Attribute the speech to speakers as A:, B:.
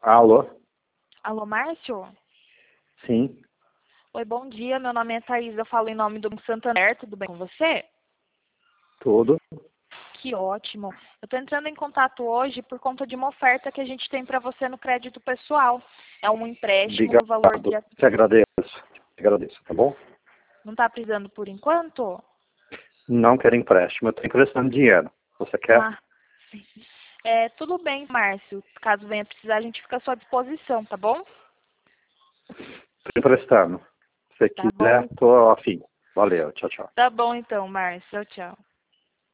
A: Alô?
B: Alô, Márcio?
A: Sim,
B: Oi, bom dia. Meu nome é Thaís. Eu falo em nome do Banco Santander. Tudo bem com você?
A: tudo.
B: Que ótimo. Eu estou entrando em contato hoje por conta de uma oferta que a gente tem para você no crédito pessoal. É um empréstimo
A: Obrigado.
B: no valor de...
A: Te agradeço. Te agradeço, tá bom?
B: Não está precisando por enquanto?
A: Não quero empréstimo, eu estou emprestando dinheiro. Você quer?
B: Ah, sim. Tudo bem, Márcio. Caso venha precisar, a gente fica à sua disposição, tá bom?
A: Estou emprestando. Se você
B: Tá bom.
A: quiser, estou afim. Valeu, tchau, tchau.
B: Tá bom então, Márcio. Tchau, tchau.